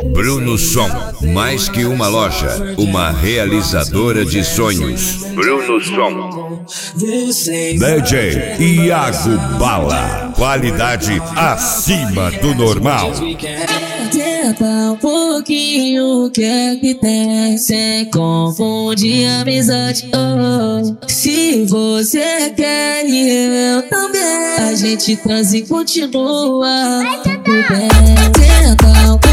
Bruno Som, mais que uma loja, uma realizadora de sonhos. Bruno Som. DJ Iago Bala, qualidade acima do normal. Tenta um pouquinho o que é que tem, sem confundir amizade. Oh, se você quer e eu também, a gente transa e continua. Tudo bem, tenta um